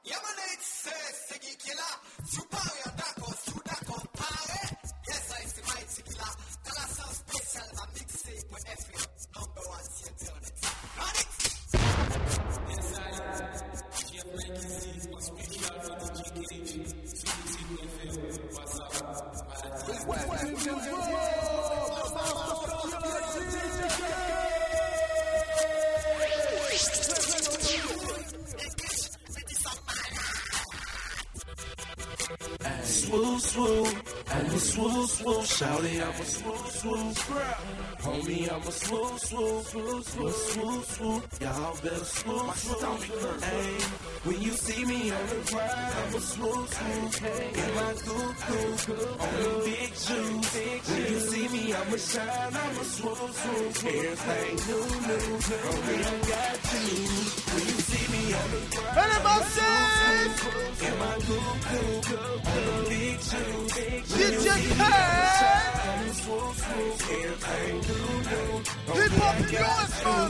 Swoop, swoop, I'm a swoop, swoop, shawty, I'm a swoop, swoop, homie, I'm a swoop, swoop, swoop, swoop, swoop, swoop, y'all better swoop, swoop, hey, when you see me on the ground, I'm a swoop, swoop, in my coupe, on the big juice, when you see me, I'm a shine, I'm a swoop, swoop, everything new, homie, I got you, when you see me on the ground, I'm a swoop, swoop, in my coupe, on the big juice, DJ Hip Hop Yours, man.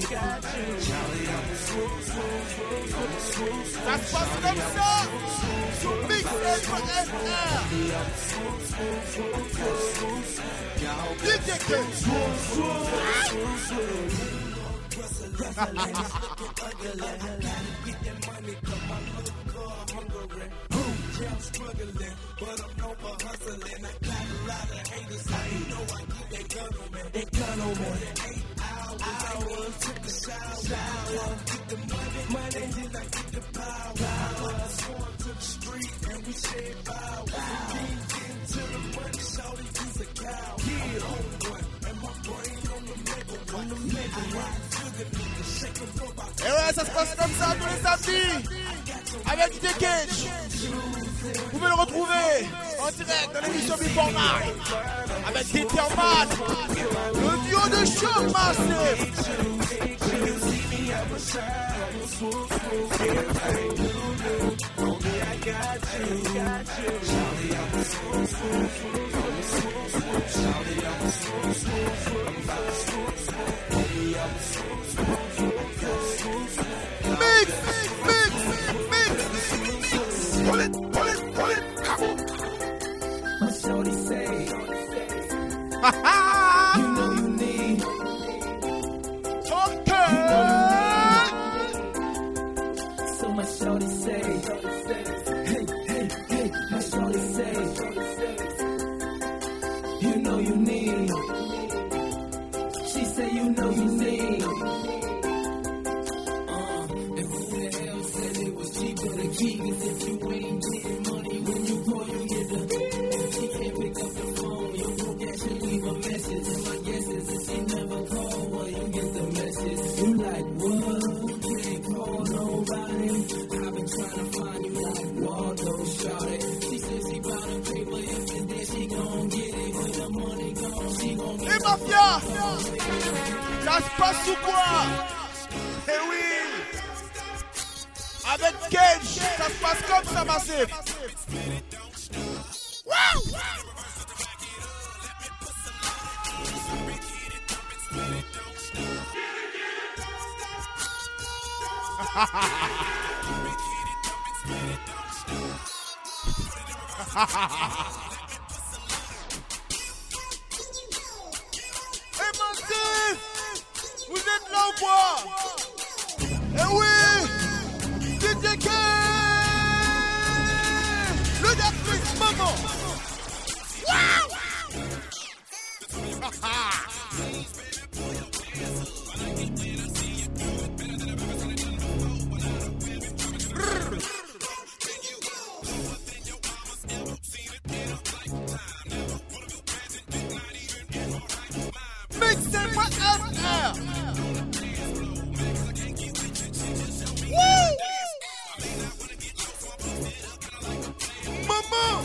Ça se passe comme ça. Sur Mix FR. DJ Yeah, I'm struggling, but I'm known for hustling. I got a lot of haters, so you know I keep that gun on me. That gun on me. 8 hours, took a shower, get the money, then I get the power. Sworn to the street, and we shed power. Getting to the money, shawty, use a cow. I'm on one, and my brain on the mega one. Et ouais, ça se passe comme ça tous les samedis avec DJ Cage. Vous pouvez le retrouver en direct dans l'émission Before Night avec Determan, le duo de Shock Massive. Mix. Pull it. My shorty say, you know you need. Okay. So my shorty say, hey, my shorty say, you know you need. She say you know you need. And who the hell said it was cheaper to keep it if you ain't getting money when you call you get the. She can't pick up the phone, you forget to leave a message. And my guess is if she never call, well you get the message. You like what? Can't call nobody. I've been trying to find you like Waldo shot it. She said she bought a paper, if it's there she gon' get it. When the money gone, she gon' get Et Mafia, ça se passe ou quoi? Eh oui. Avec Cage, ça se passe comme ça, Massive. Wow! Eh Massive, vous êtes là ou quoi? Eh oui, DJ K, le Netflix maman. Wow! Mixing my FR. Woo! Mama!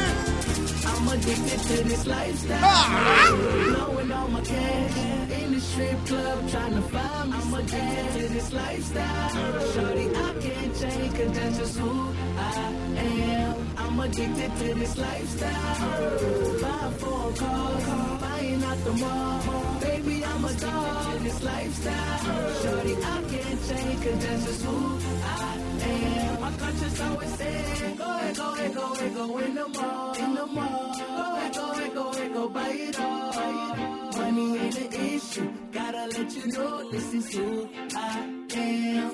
I'm addicted to this lifestyle. Blowing all my cash in the strip club trying to find me. I'm addicted to this lifestyle. Shorty, I can't change, cause that's just who I am. I'm addicted to this lifestyle. 5-4 cars, buying out the mall. Baby, I'm a dog to this lifestyle. Shorty, I can't change, cause that's just who I am. My conscience always said, go ahead, go ahead, go ahead, go in the mall. In the mall. Go ahead, go ahead, go ahead, go buy it all. Money ain't an issue. Gotta let you know this is who I am.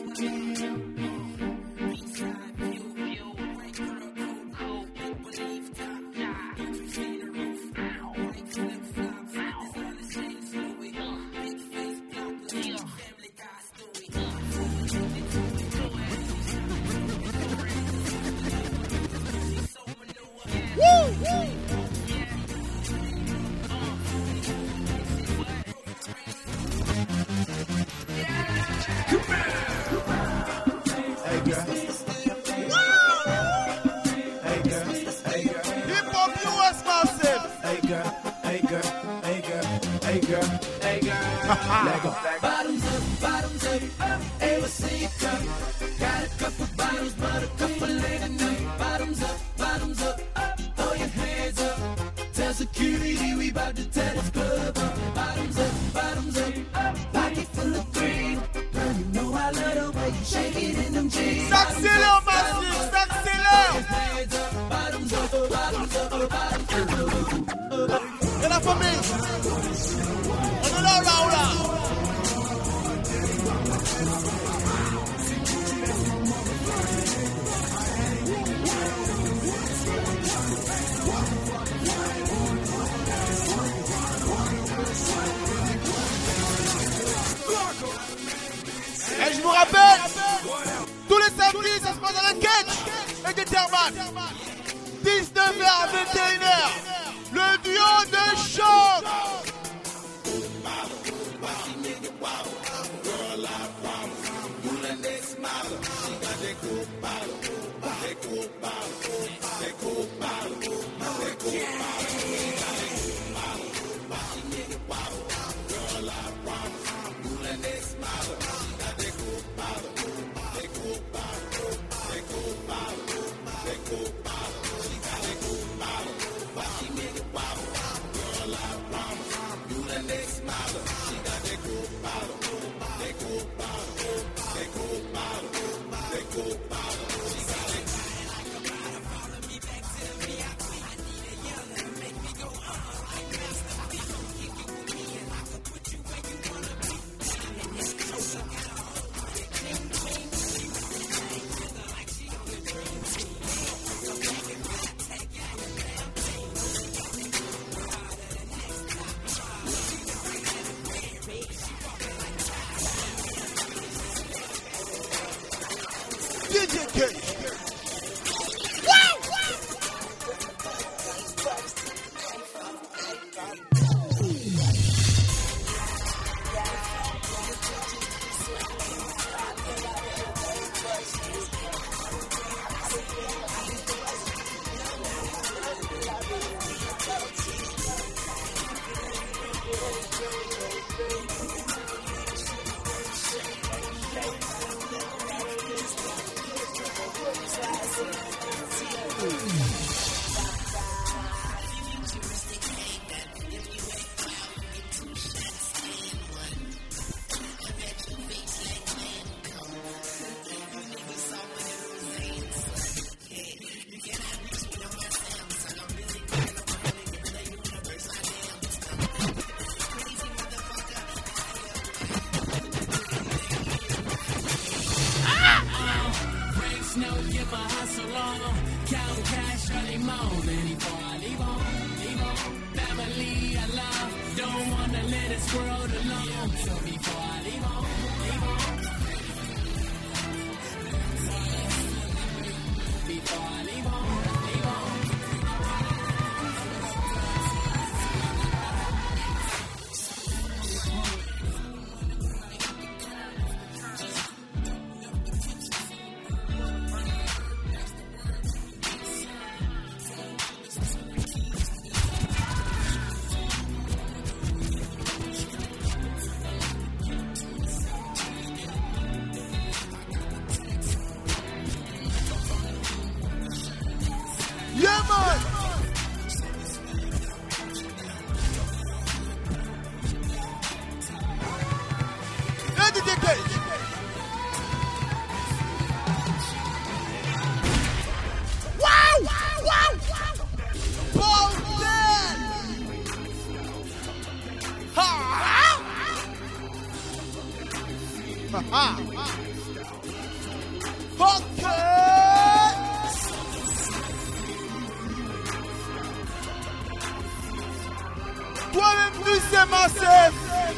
Bottoms up, ever see it come. Got a couple bottles, but a couple ain't enough. Bottoms up, throw your hands up. Tell security we about to tear this club up. Bottoms up, pocket full of green. Girl, you know I love the way you shake it in them jeans. Saxileur, massive, Saxileur. Bottoms up. Et la famille. On est là. Et je vous rappelle, tous les samedis, ça se passe à la Catch et des Therman. 19h à 21h, le duo de choc. Cage. Wow! Wow! Bolden! Ha! Ha! Okay! Toi-même, tu sais, Massif!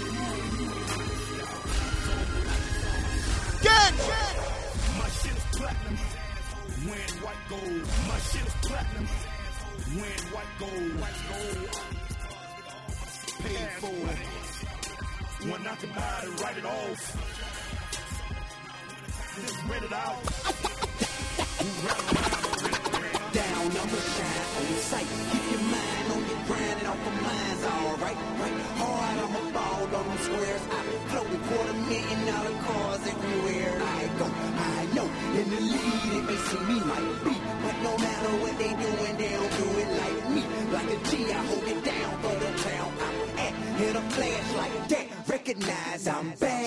Get! My shit is platinum. When white gold. My shit is platinum. When white gold. White gold. Paid for. When I can buy it and write it off. Just rent it out. Down, I'ma shine on your sight. Keep your mind on your grind and off my mind's alright. Right hard, I'ma ball on them squares. I floated $250,000 cars everywhere I go. I know in the lead it may see me like B, but no matter what they doing, they don't do it like me. Like a G, I hold it down for the town I'm at. Hit a flash like that, recognize I'm bad.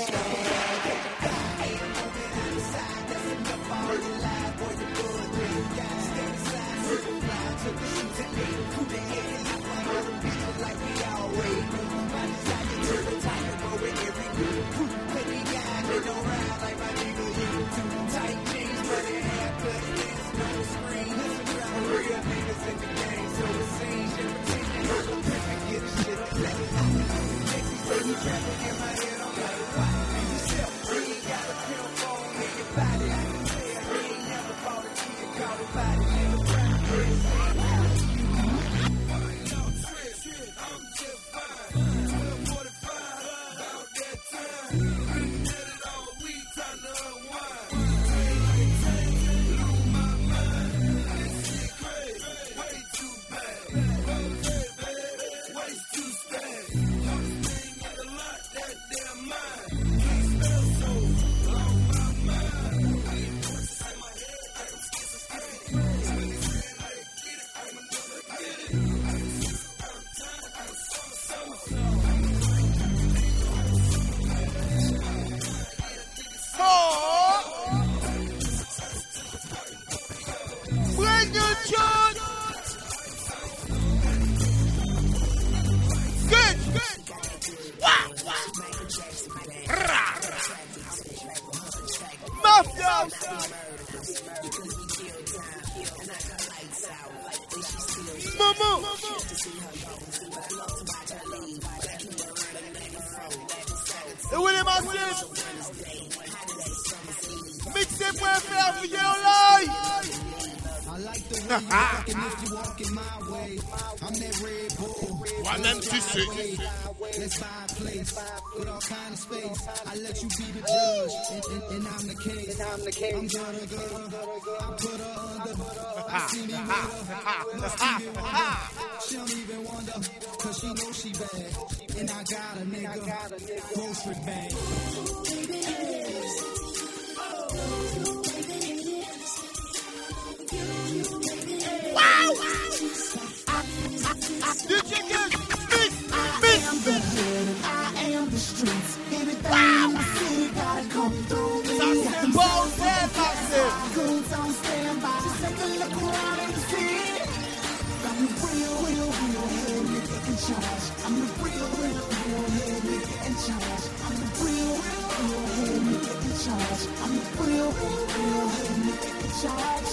Moi-même, tu sais. Let's buy a place with all kind of space. I let you be the judge, and I'm the case. I'm gonna I put her under. I see me with her. She don't even wonder, cause she knows she bad. And I got a nigga, grocery bag. Wow! You check it! I am the streets. Everything in the city gotta come through me. Goons on standby. Just take a look around and see. I'm the real head nigga in charge. I'm the real head nigga in charge. I'm the real head nigga in charge. I'm the real head nigga in charge.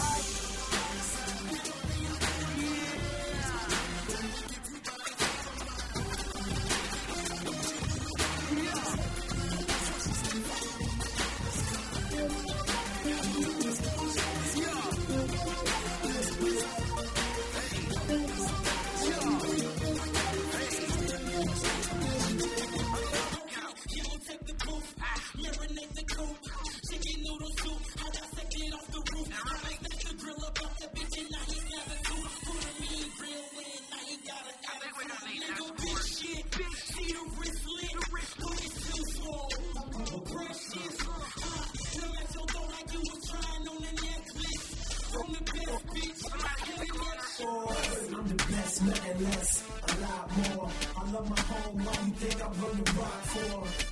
I'm the best, nothing less, a lot more. I love my home, why you think I'm running rock for? A lot of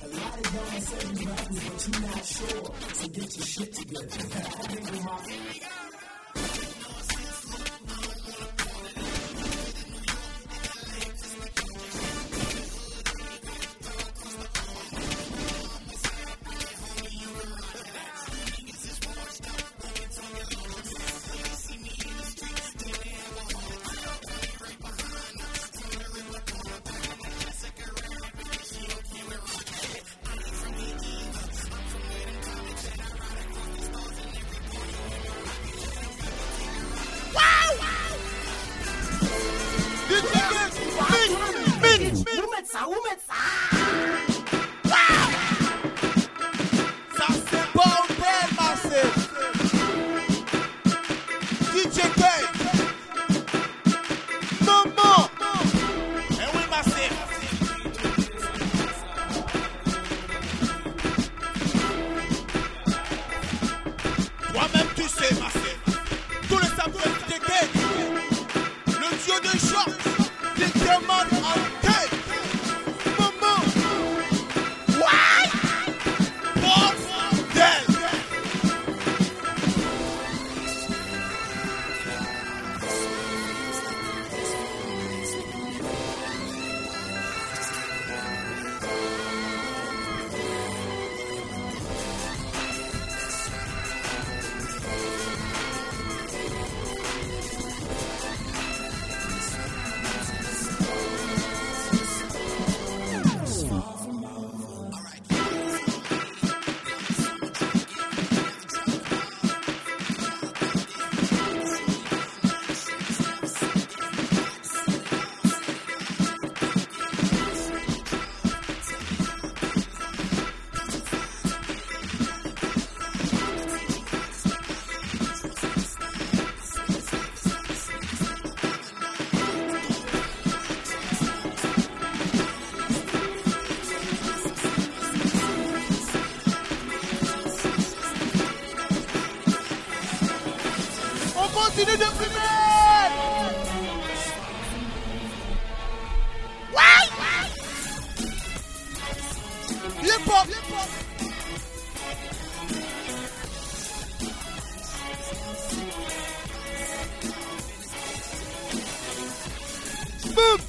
continue de fumer. Ouais. Hip hop. Boom.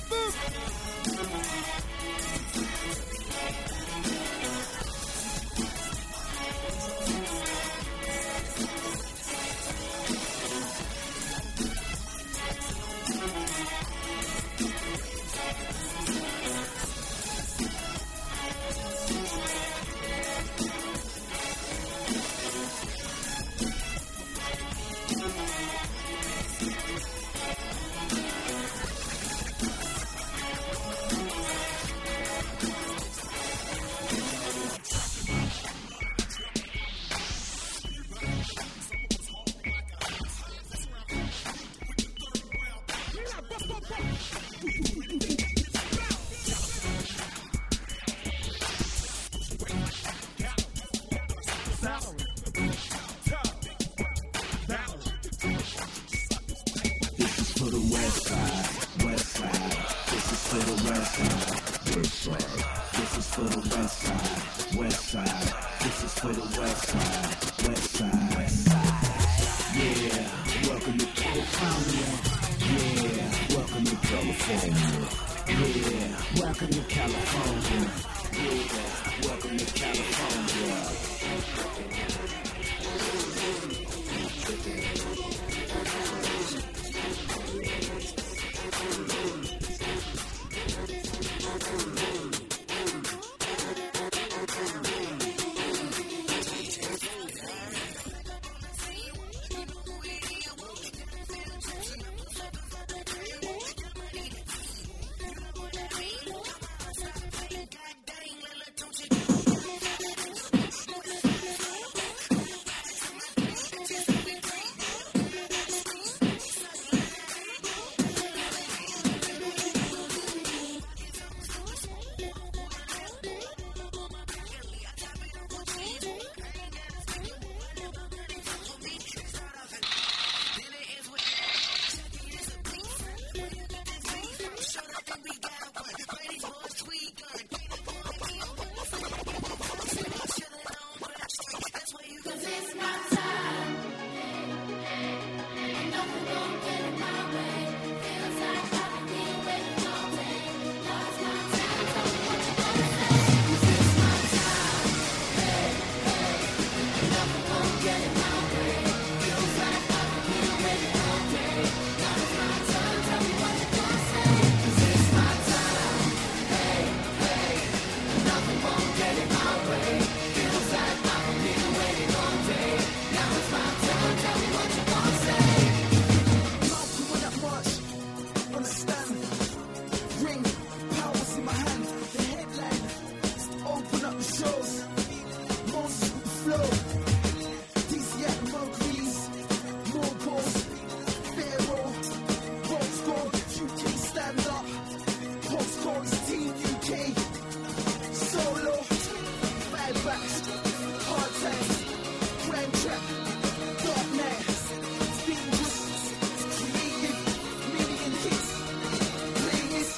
shows. Moses with the flow. DC at the Monkeys. More balls. Pharaoh. Postcode. UK stand up. Postcodes. Team UK. Solo. Bad backs. Hard times. Grand trap. Dark nights. Dangerous. Creative. Million hits. Playlist.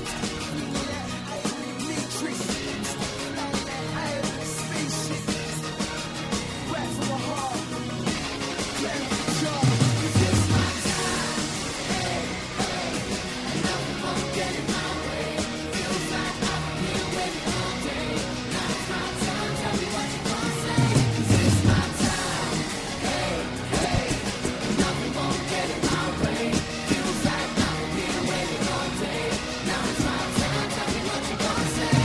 Matrix. Spaceship. Rap from my heart. Plan for job. This is my time. Hey, hey. Nothing won't get in my way. Feels like I've been here waiting all day. Now it's my time. Tell me what you gonna say. This is my time. Hey, hey. Nothing won't get in my way. Feels like I've been here waiting all day. Now it's my time. Tell me what you gonna say.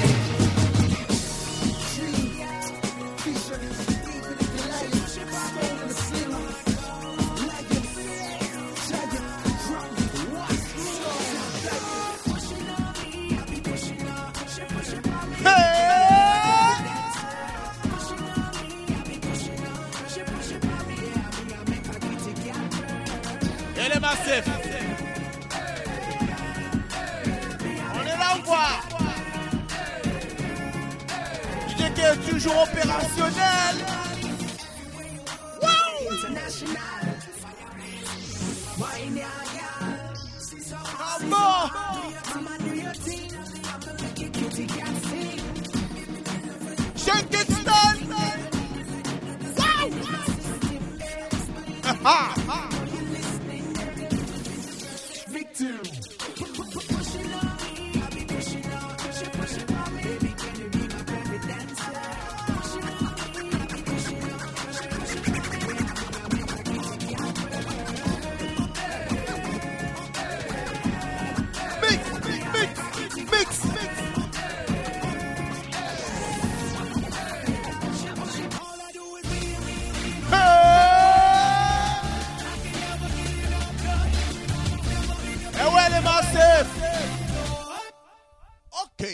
Dream, feature, even if you like it. Stone in the city. Like it. Giant, drop it. What? Elle est massif. On est là ou quoi? DJ qui est toujours opérationnel. Comment? Kingston. Wow. Mix. Et ouais les massifs. Ok.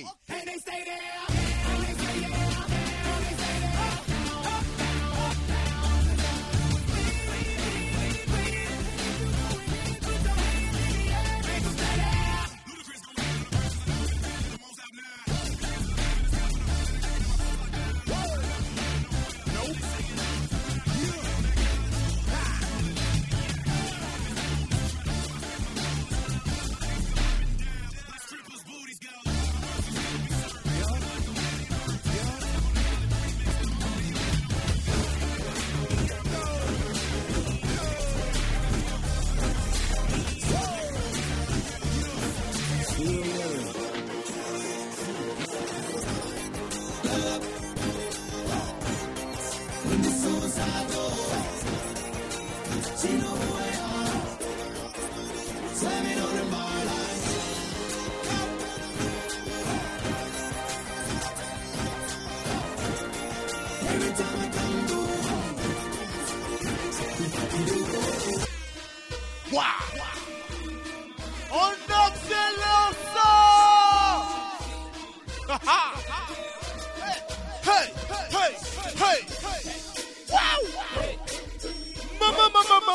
On accélère ça. Hey. Wow. Maman.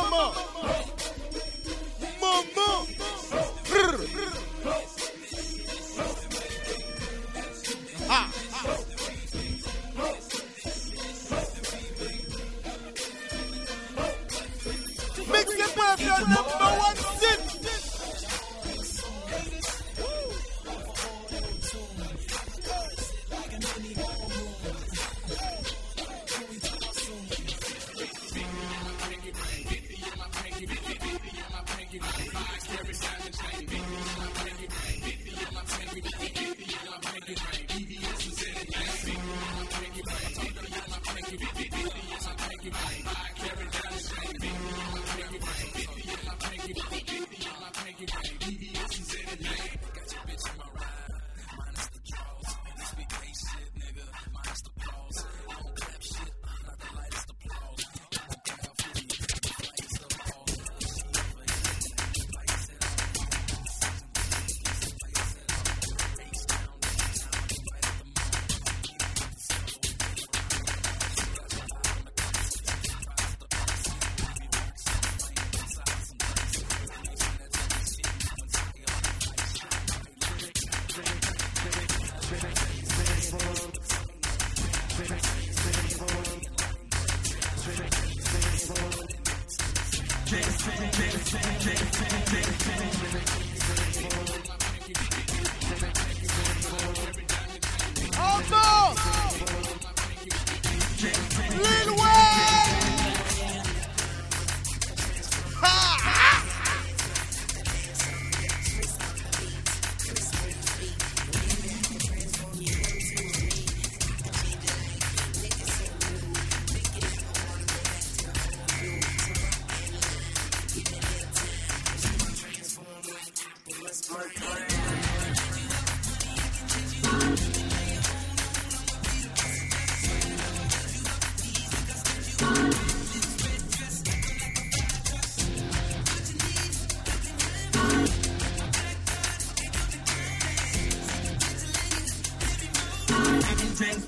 Mix it with your number one sit.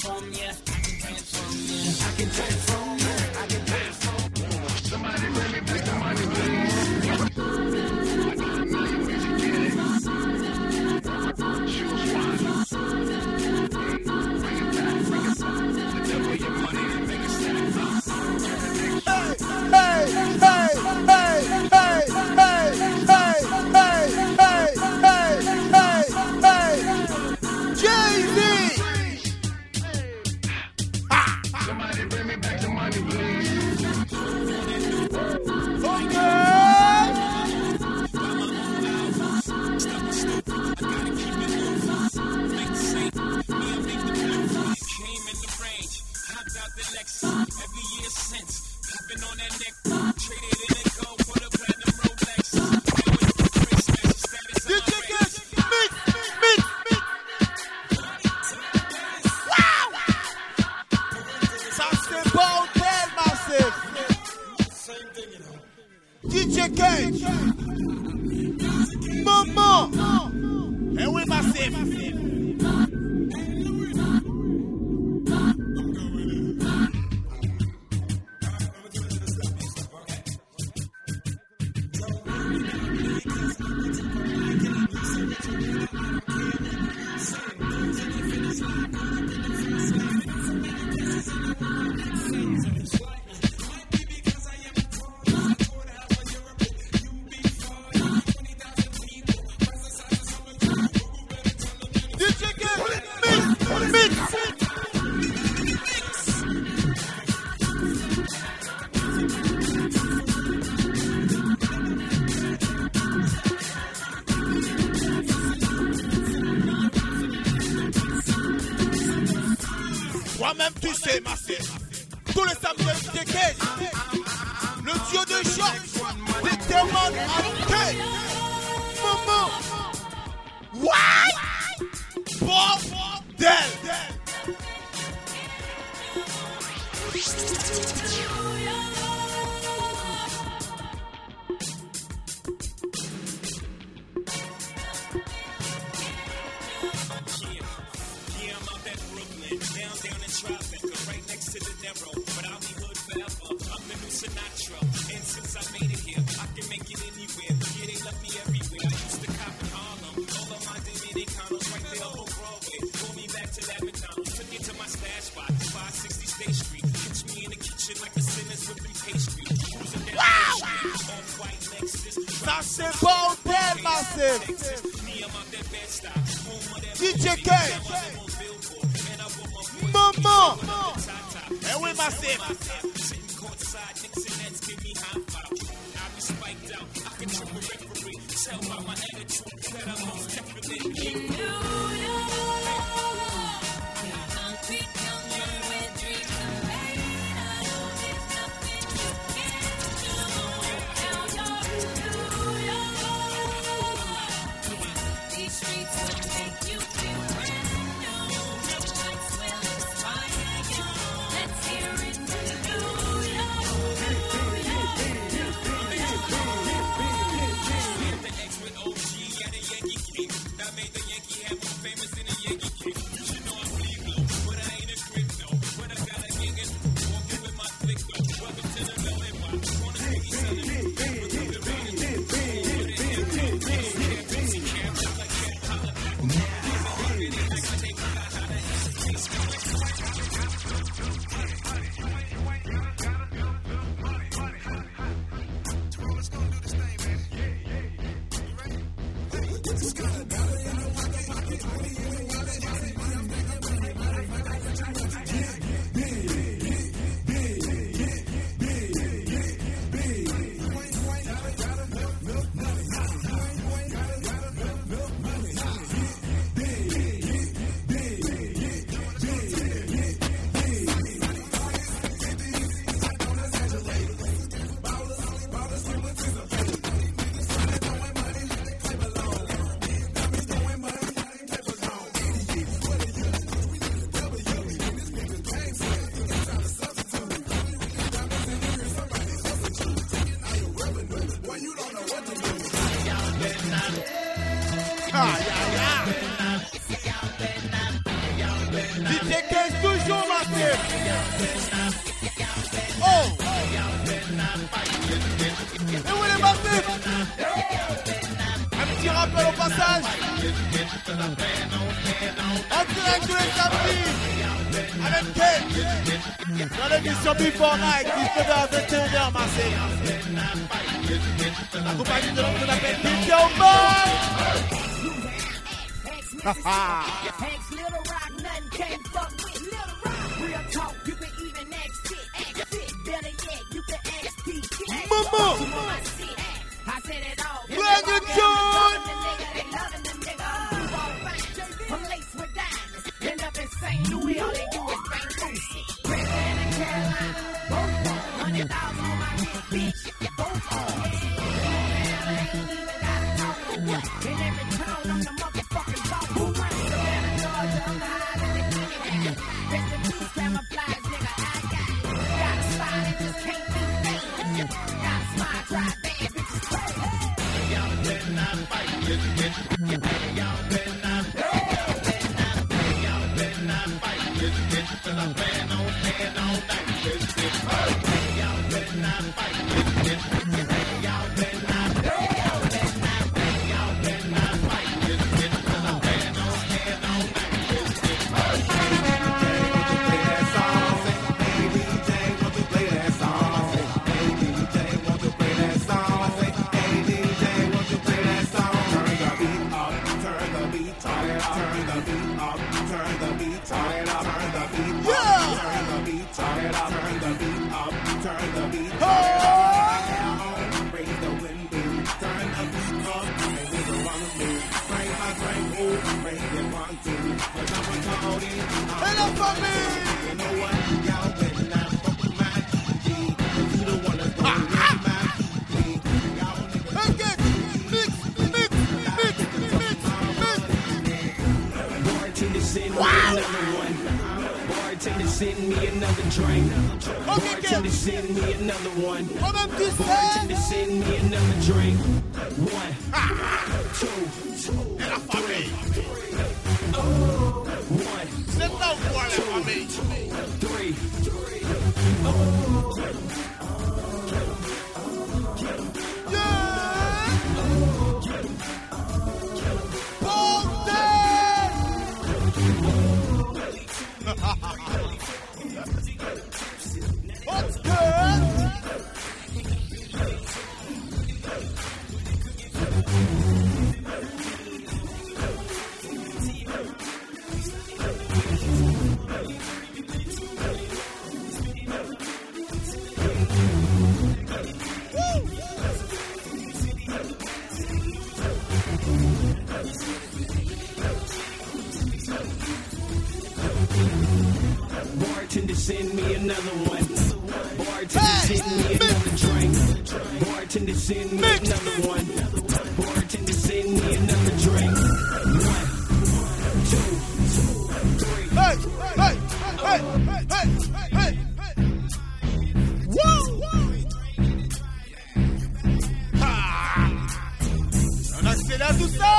transform ya. I can transform ya. I can transform ya. Somebody let me make the money, Somebody bring me back the money, please. Every year since, I've been on that neck, traded in and go for the platinum Rolex. Wow! Ça c'est bordel massif. DJ Cage. Maman. Eh oui massif. Toi-même tu sais massif. Tous les samedis DJ Cage. Le duo de choc. Détermine à Cage. Maman. What? Bordel. Down in Tribeca, right next to the Narrow, but I'll be hood forever. I'm the new Sinatra, and since I made it here, I can make it anywhere. Yeah, they love me everywhere. I used to cop in Harlem, all of my Dominicanos right there on Broadway. Pulled me back to that McDonald's, took it to my stash spot, 560 State Street. Catch me in the kitchen like a Simmons whipping pastry. Cruising down the street, off-white Lexus. Ça c'est bordel massif. Me, I'm out that bed stop, home of that DJ Cage. Maman. Eh oui massif. Sitting courtside, Knicks and Nets give me high five. I be spiked out, I can trip a referee. Tell by my attitude that I'm most definitely. DJ Cage toujours. Oh! Et où est les massifs? Un petit rappel au passage. En direct tous les samedis avec Kate dans l'émission Before Night, 19h à 21h, Marseille. La compagnie de l'homme qu'on appelle DJ Omar. Little Rock, nothing can't fuck with Little Rock. Real talk, you can even ask shit, better yet, you can ask Pete. Mama! I said it all. Brand new tune! They loving the nigga. I'm laced with diamonds. End up in St. Louis, all they do is bang boozy. President of Carolina, both 100,000 on my wrist, bitch. Both on. I ain't even gotta talk for what. In every town, I'm the motherfucking boss who runs Savannah, Georgia. I'm the high in the Kenny. Rest in peace, camouflage, nigga. I got a spot and just can't be fake. Got a smile, try bad bitches crazy. Y'all better not fight. Y'all better not fight. Cause I'm playing all night. Y'all better not fight. Y'all better not fight. Cause I'm playing all Hello, famille! Bartender, send me another drink. Bartender, send me another one. Bartender, send me another drink. 1, 2, 3. 1, C'est pas pour la famille. 3. What's good? Bartender, send me another one. Bartender, send me another drink. Bartender, send me another one. Bartender, send me another drink. 1, 2, 3. Hey, hey, hey, hey, hey, hey. Woo! Ah! On accélère tout ça!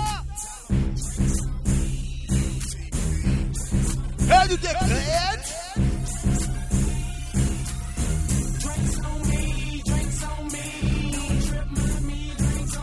Et du décret! Drinks on me, drinks on me. Trip, mommy, drinks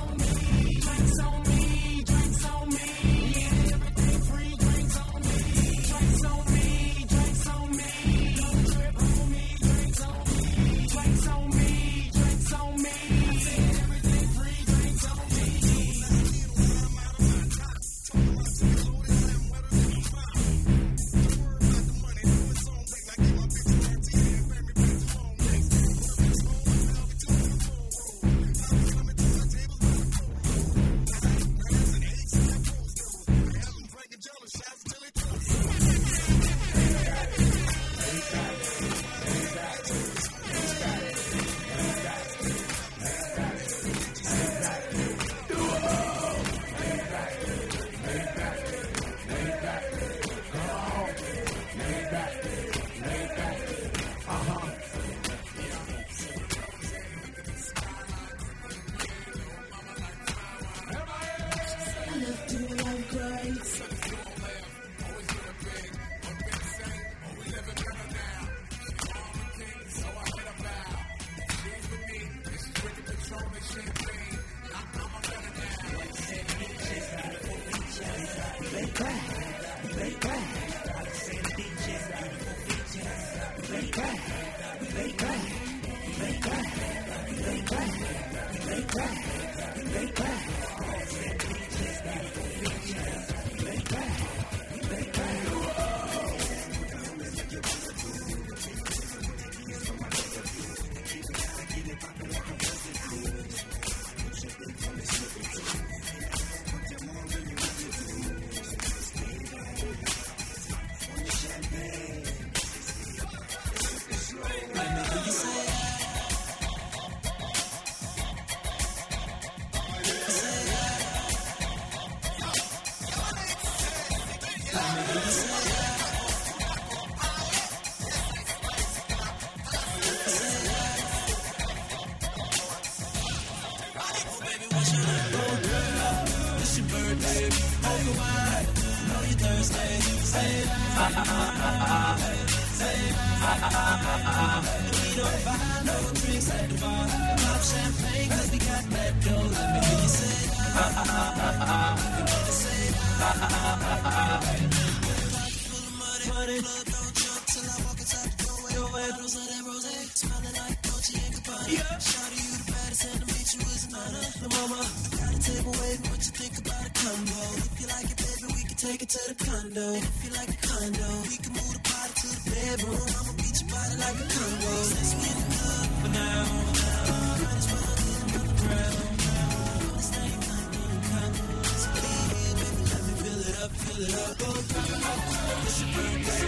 Take it to the condo. If you like a condo, we can move the party to the bedroom. I'ma beat your body like a combo. Since we in the club for now, might as well get on the ground. This ain't nothing condo. So baby, let me fill it up, fill it up. It's your birthday.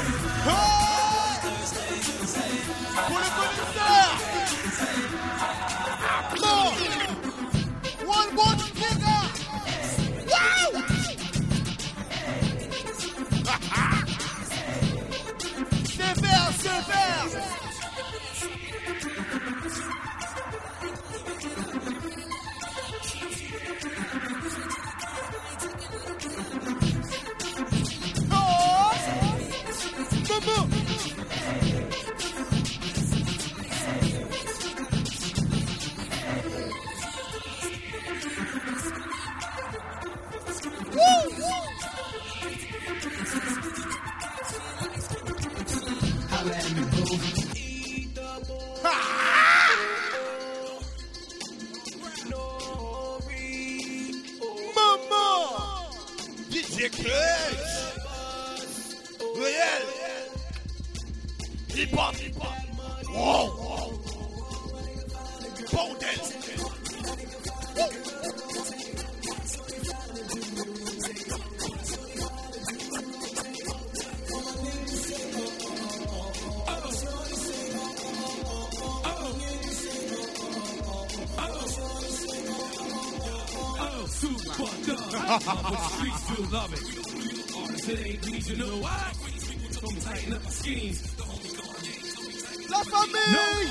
Come on. One more kicker. Wow! Sévère. Oh! Bobo! DJ Clutch, Réel, hip-hop, wow, bordel. But the streets still love it. Artists, it ain't need to know why. Don't tighten up my schemes. La famille!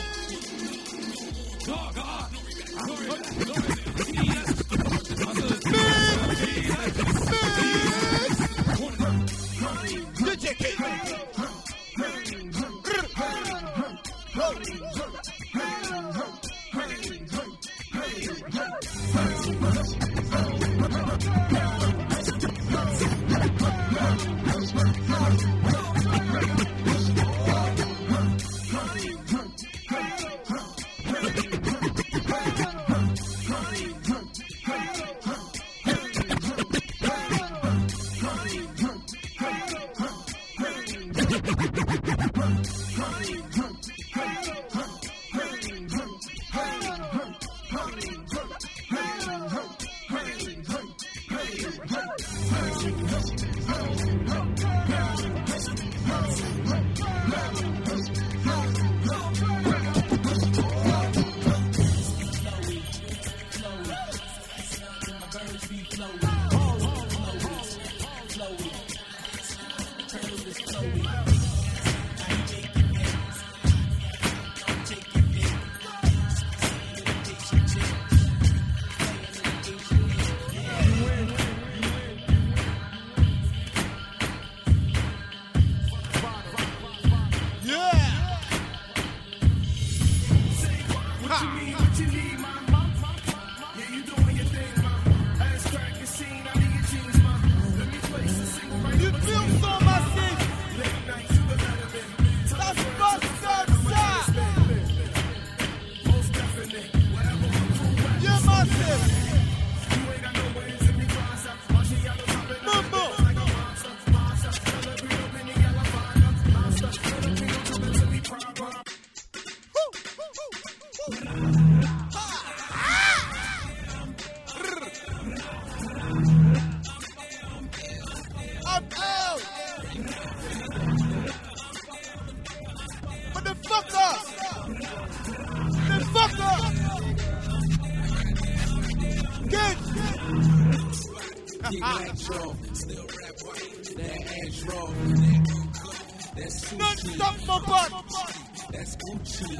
That's Gucci.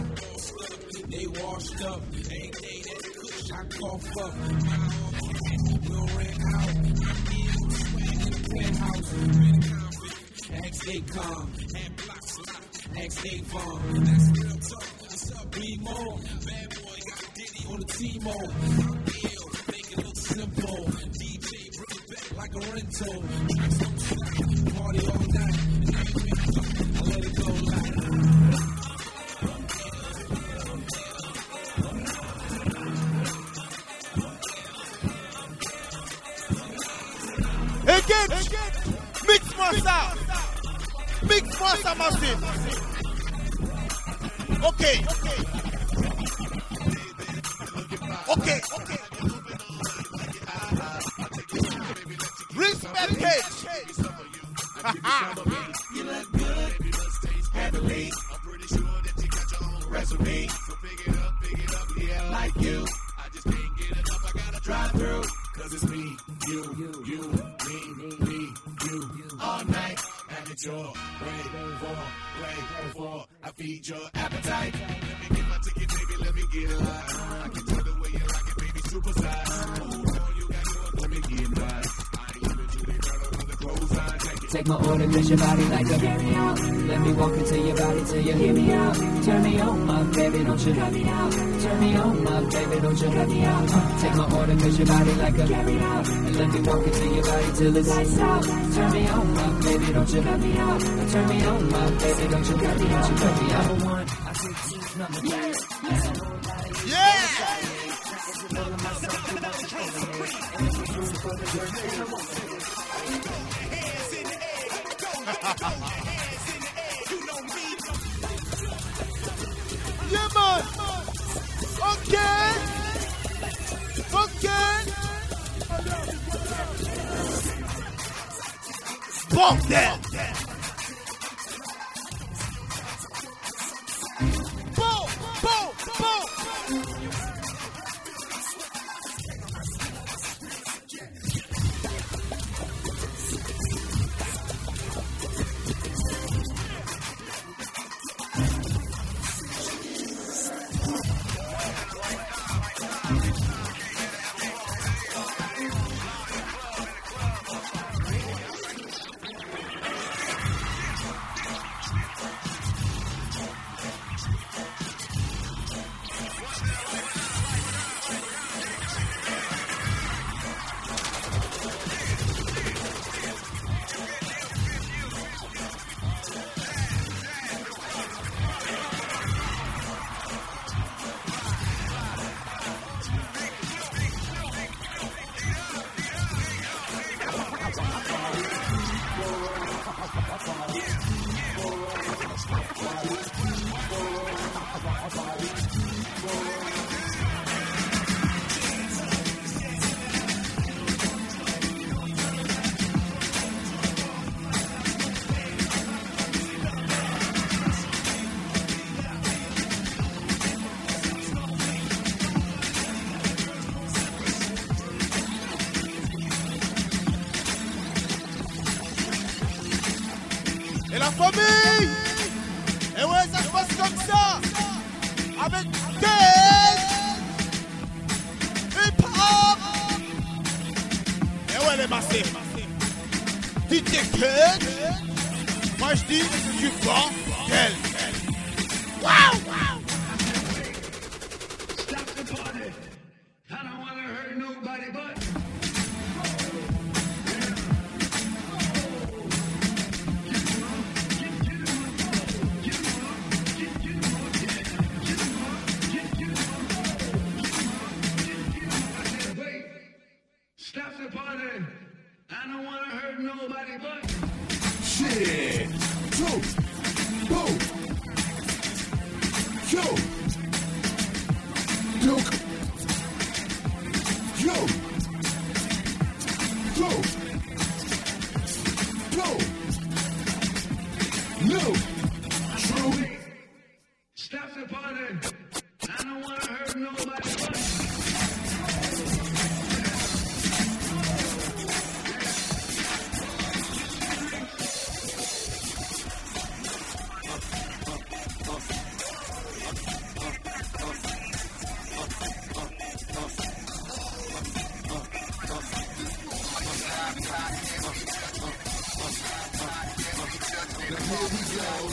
They washed up. Ain't they that kush I cough up. We don't ran out. penthouse, been convict, ex-Acom, had blocks locked, ex-Avon. That's real talk. What's up, B-Mo? Bad boy got Diddy on the T-Mo. I'm ill, make it look simple. DJ bring it back like a rental. Tracks don't stop, party all night. And I ain't been I let it go like. Again, mix-moi ça. Mix-moi ça, massive. Ok. Respect Cage. You look good, heavily. I'm pretty sure that you got your own recipe. So pick it up, yeah, I like you. I just can't get enough, I gotta drive through. Cause it's me, you, me, you. All night, and it's your way for. I feed your appetite. Let me get my ticket, baby, let me get it live. I can tell the way you like it, baby, super size. Oh, you got yours, let me get mine. I ain't giving you the girl with the clothes on. Take my order, cause your body like a carry out. Let me walk into your body till you hear me out. Turn me on, my baby, don't you cut me out. Turn me on, my baby, don't you cut me out. Take my order, cause your body like a carry out. And let me walk into your body till it's lights out. Turn me on, my baby, don't you cut me out. Turn me on, my baby, don't you cut me out. You cut me out. Number one, I take two, number two. Yeah! Yeah, man. Okay. Bump that. Boom. Et la famille. Et ouais, ça se passe comme ça. Avec Cage. Hip Hop. Et ouais, les massifs. DJ Cage. Moi je dis, tu vas quel. Wow. Stop the party. I don't want to hurt nobody but. Stop the party. I don't want to hurt nobody but. Shit. Two. Boom. Yo. Look. Yo. Go. Go. No. True. Stop the party. I don't want to hurt nobody but.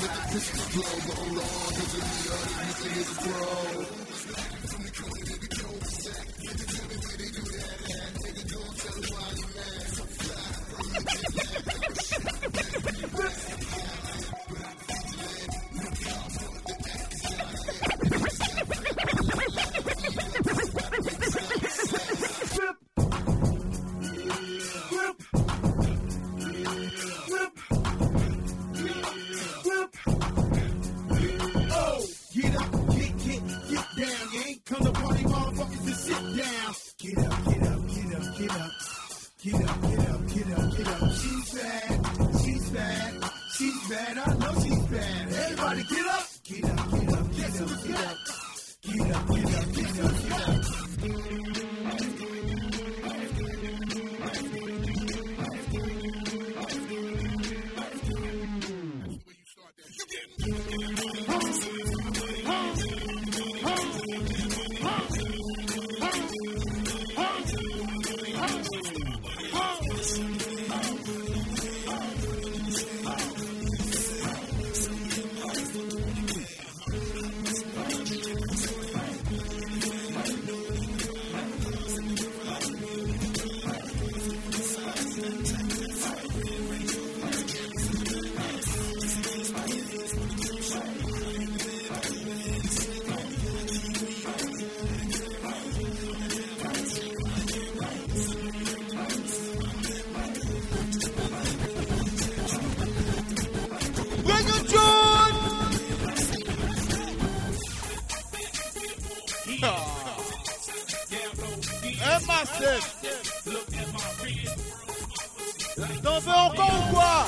T'en veux encore ou quoi?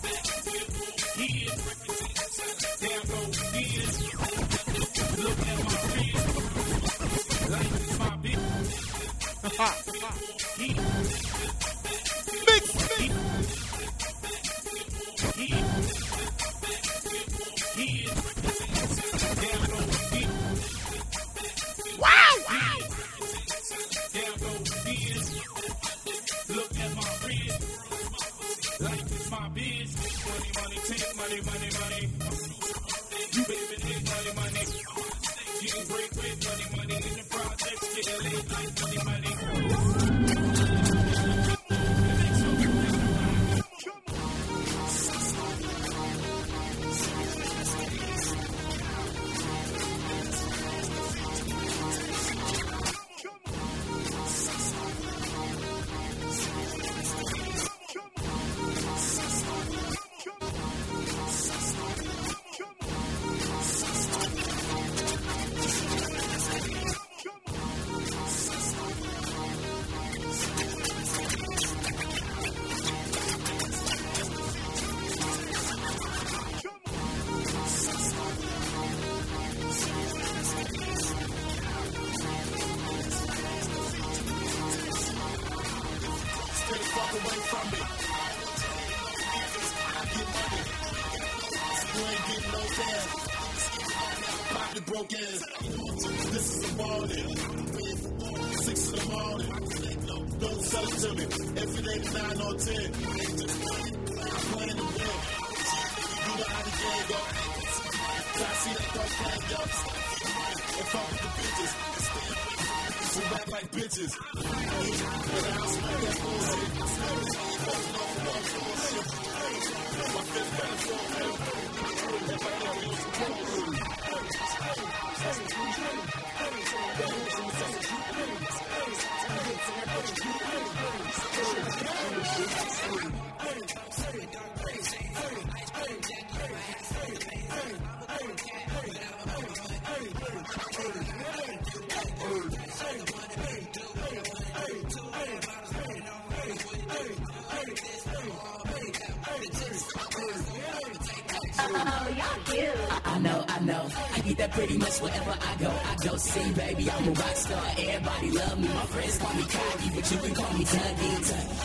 I know. I get that pretty much wherever I go. See, baby, I'm a rock star. Everybody love me. My friends call me cocky, but you can call me Tuggy.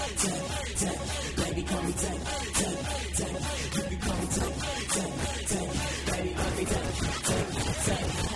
Tug. Baby, call me Tug. You can call me Tug. Baby, call me Tug.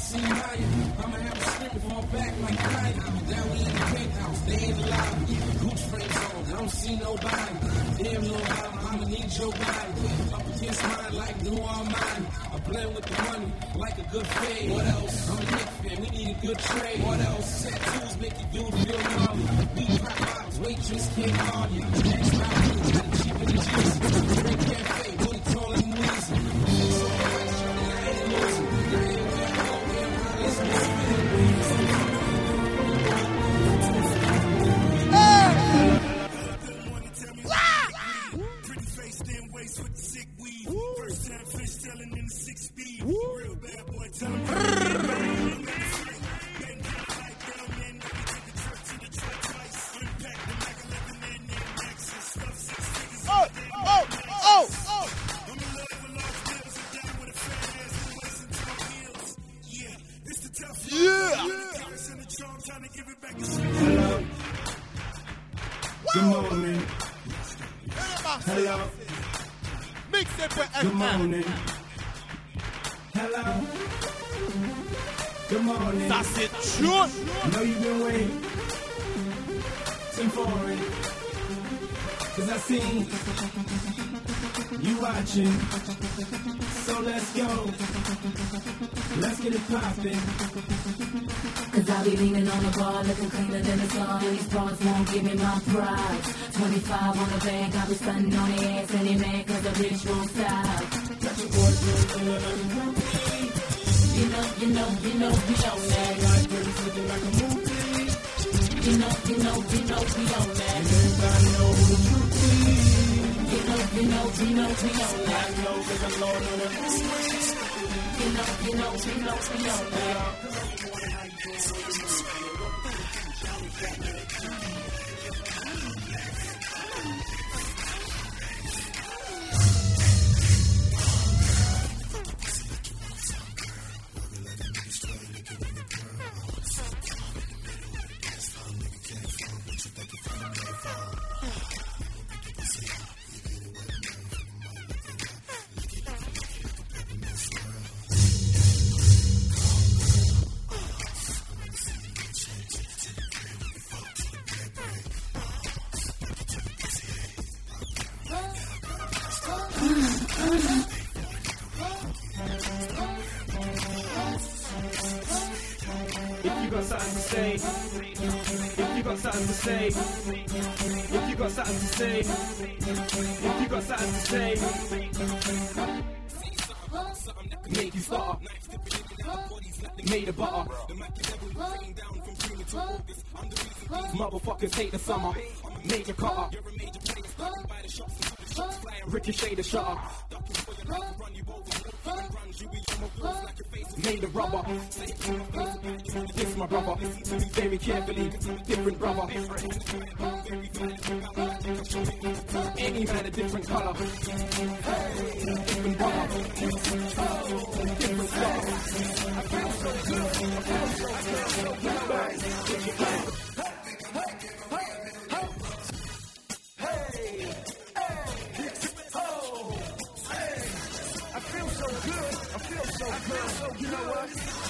see Maya. I'ma have a scream fall back like Maya. Now we in the penthouse, they ain't alive. Gooch frames on, I don't see nobody. Damn, little mama, I'ma need your body. Up against mine like New Armani. I blend with the money like a good fade. What else? I'm a Nick fan, we need a good trade. What else? Tattoos make you do feel gnarly. We crack bottles, waitress can't call you. Next round, you got it cheaper than Jesus. Drink cafe, booty tall and wheezy. So I ain't losing. I ain't Pretty face, thin waist with the sick weed. First time fish selling in the 6-speed. Real bad boy, tell him. Good morning. Hello. Good morning. Hello. Good morning. Ça c'est chaud. Know you've been waiting. Some for it. Cause I seen you watching. So let's go. Let's get it poppin'. Cause I be leaning on the bar, looking cleaner than the sun. These bras won't give me my pride. 25 on the bank, I be stunning on the ass any man, cause the bitch won't stop. Touch your boys real good. You know that. Looking like a movie. You know we on that. Everybody know who the truth is. You know we on that. I know cause I'm Lord on the movies. You know we on that. Make you start. Made a butter. Motherfuckers hate the summer. Major cutter. Ricochet the shutter. Made of rubber. This my brother. Very carefully. Different brother. Any man a different color. Different brother. Different color. I feel so good. I feel so good. So you know what?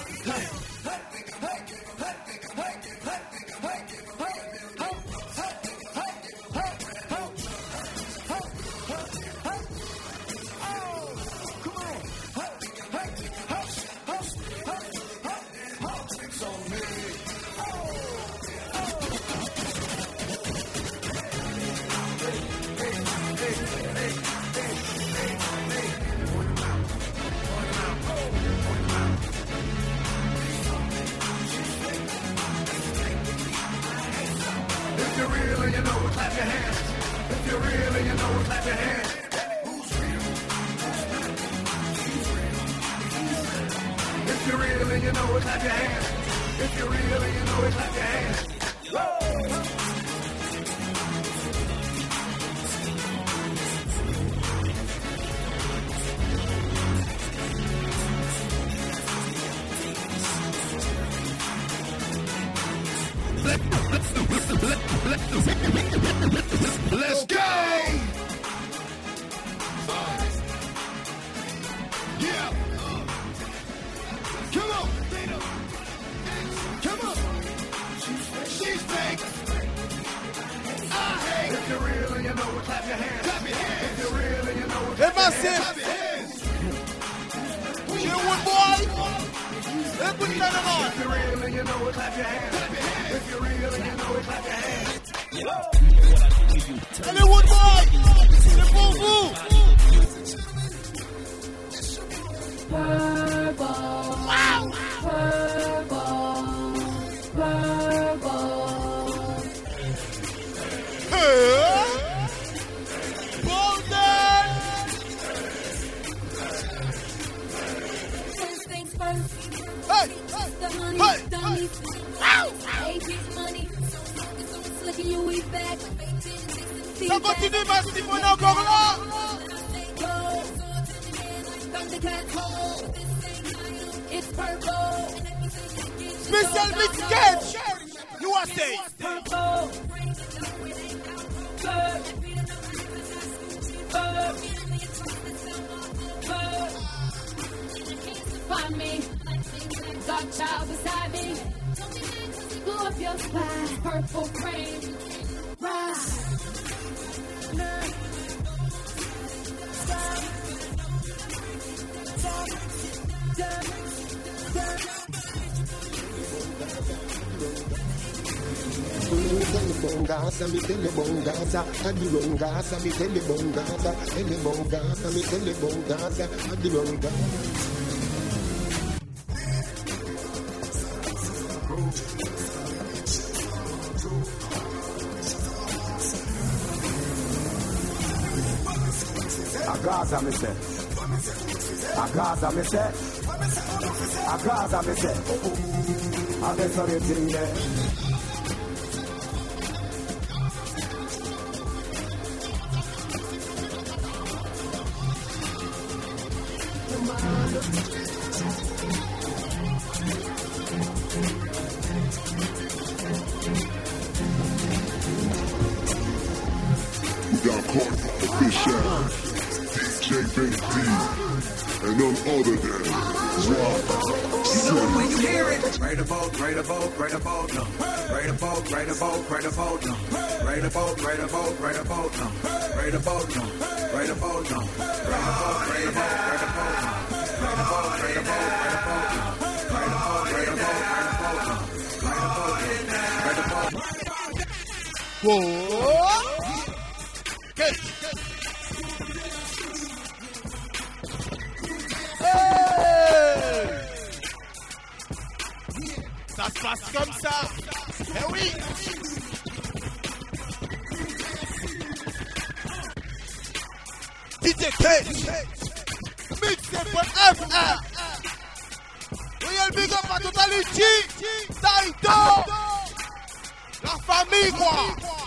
Let's go! Yeah! Come on! Les massifs. Chez Woodboy. Écoute ça devant. Allez Woodboy. C'est pour vous. Wow. Ça continue, Massif, on est encore là. Special mix sketch. You are safe. Find me, dark child beside me. Go up your spine, purple frame. Rise. Bongasa, mi tele bongasa, adi bongasa, mi tele bongasa, ele bongasa, mi tele bongasa, adi bongasa. Gaza me say, Gaza me say, Gaza me say, I guess I'm getting there. We got caught official. JBD, and none other than Rock. So when you hear it, right about, right about, right about now. Right about, right about, right about now. Right about, right about, right about now. Right about now. Right about now. Right about, right about, right about now. Right about, right about, right about now. Right about, right about, right about now. Right about, right about. Whoa. Okay. Ça se passe comme ça. Eh oui. DJ Cage. Mixé.fr. Real big up à Totality. Taito. La famille quoi.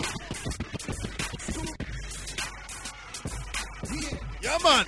Yeah man.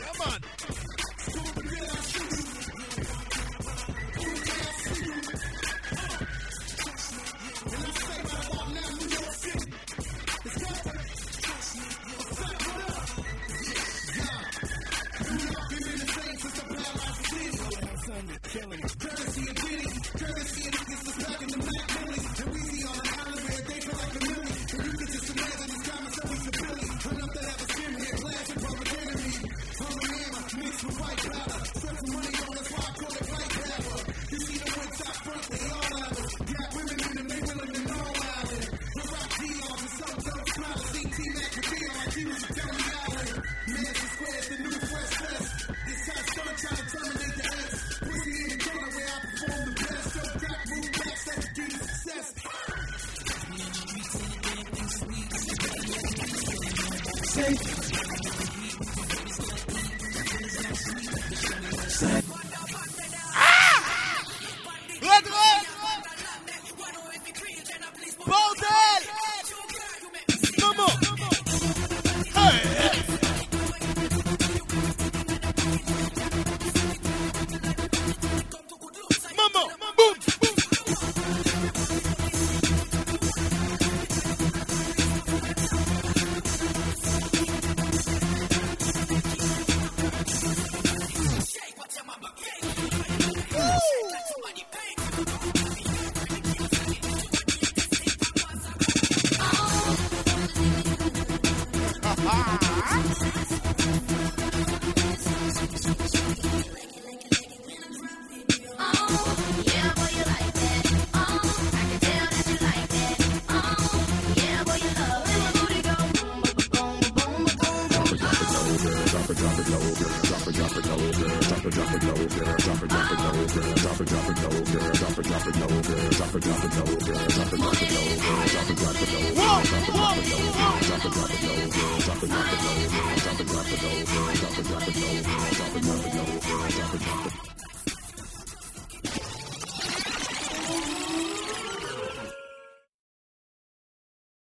it low, girl. Drop it low, girl. Drop it low, girl. Drop it low, girl. Drop it low, girl. Drop it low, girl. Drop it low, girl. Drop it low, girl. Drop it low, girl. Drop it low, girl. Drop it low, girl. Drop it low, girl. Drop it low, girl. Drop it low, girl. Drop it low, girl.